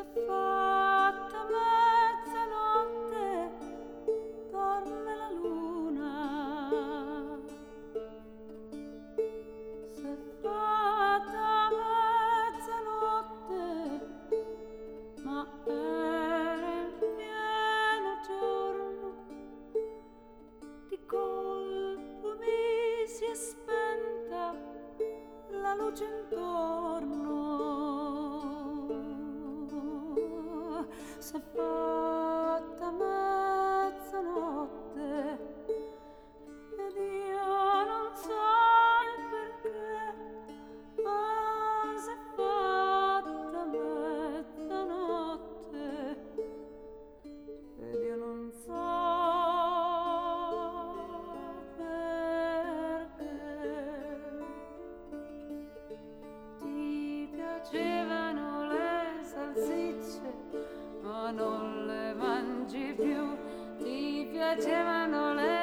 fatta mezzanotte, dorme la luna. S'è fatta mezzanotte, ma era in pieno giorno. Di colpo mi si è spenta la luce intorno. S'è fatta mezzanotte ed io non so il perché, ma s'è fatta mezzanotte ed io non so perché. Ti piacevano le salsicce, ma non le mangi più. Ti piacevano le